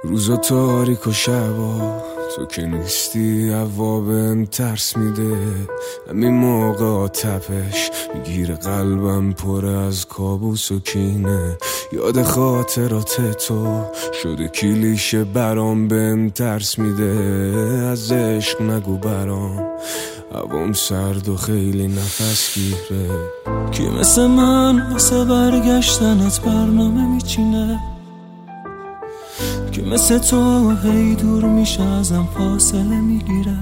روزا تاریک و شبا تو که نیستی هوا بهم ترس میده. همین موقع تپش میگیره قلبم پر از کابوس و کینه. یاد خاطرات تو شده کلیشه برام بهم ترس میده. از عشق نگو برام هوام سرد و خیلی نفس گیره. کی مثل من واسه برگشتنت برنامه میچینه؟ که مثل تو هی دور میشه ازم فاصله میگیره.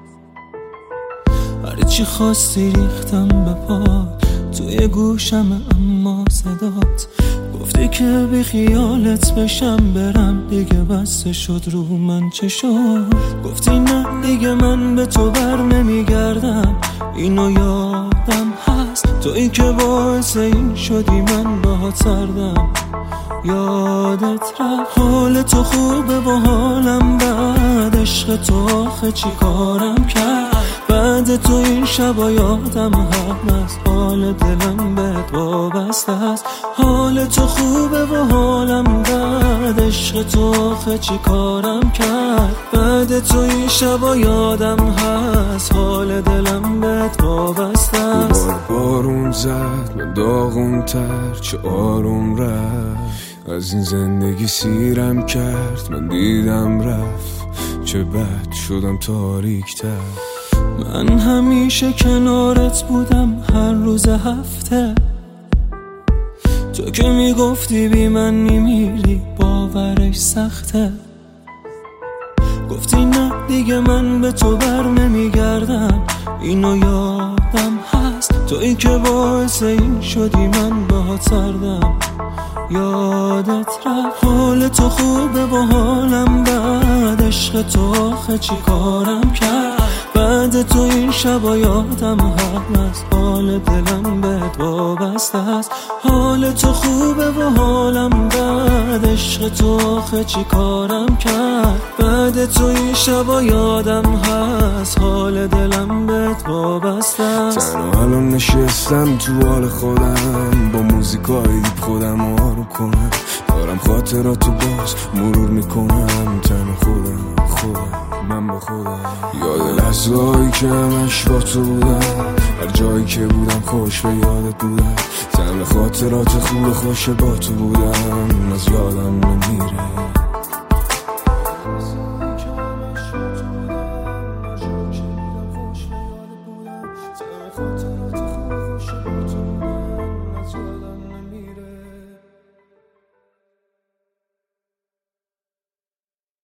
هر چی خواستی ریختم به پات توی گوشم، اما صدات گفتی که بی خیالت بشم برم. دیگه بسته شد رو من چه شد؟ گفتی نه دیگه من به تو بر نمیگردم. اینو یادم هست تویی که باعث این شدی من باهات سردم. یادت رفت حال تو خوبه و حالم بد. عشق تو آخه چی کارم کرد؟ بعد تو این شبا یادم هست حال دلم بهت وابسته است. حال تو خوبه و حالم بد. عشق تو آخه چی کارم کرد؟ بعد تو این شبا یادم هست حال دلم بهت وابسته است. بارون زد من داغون تر چه آروم رفت. از این زندگی سیرم کرد من دیدم رفت. چه بد شدم تاریک تر. من همیشه کنارت بودم هر روز هفته. تو که میگفتی بی من میمیری باورش سخته. گفتی نه دیگه من به تو بر نمیگردم. اینو یادم هست تویی که باعث این شدی من باهات سردم. یادت رفت حال تو خوبه و حالم بد. عشق تو آخه چی کارم کرد؟ بعد تو این شبا یادم هست حال دلم بهت وابسته است. حال تو خوبه و حالم بد. عشق تو آخه چی کارم کرد؟ بعد تو این شبا یادم هست حال دلم بهت وابسته است. تنها الان نشستم تو حال خودم با موزیکای دیپ خودم آروم کنم. دارم خاطراتو باز مرور میکنم. تنها خودم من با خودم. یاد لحظه‌هایی که همش با تو بودم. هر جایی که بودم خوش به یادت بودم. تمام خاطرات خوب خوش با تو بودم. از یادم نمیره